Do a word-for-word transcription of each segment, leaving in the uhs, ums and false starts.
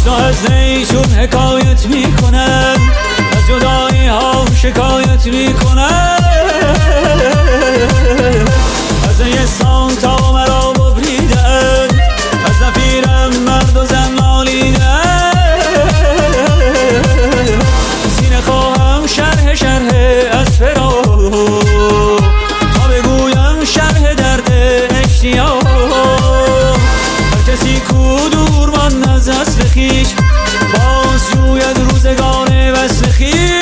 چشنا از نیشون حکایت میکنن، از جدایی ها شکایت میکنن، از یه سانتا مرا ببریدن، از نفیرم مرد و زن نالیدن. سینه خواهم شرح شرح از فراق، تا بگویم شرح درد اشتیاق. هر کسی کو دور من از اصل خویش، باز جوید روزگار وصل خویش.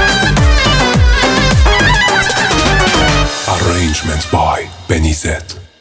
Arrangements by Benny Z.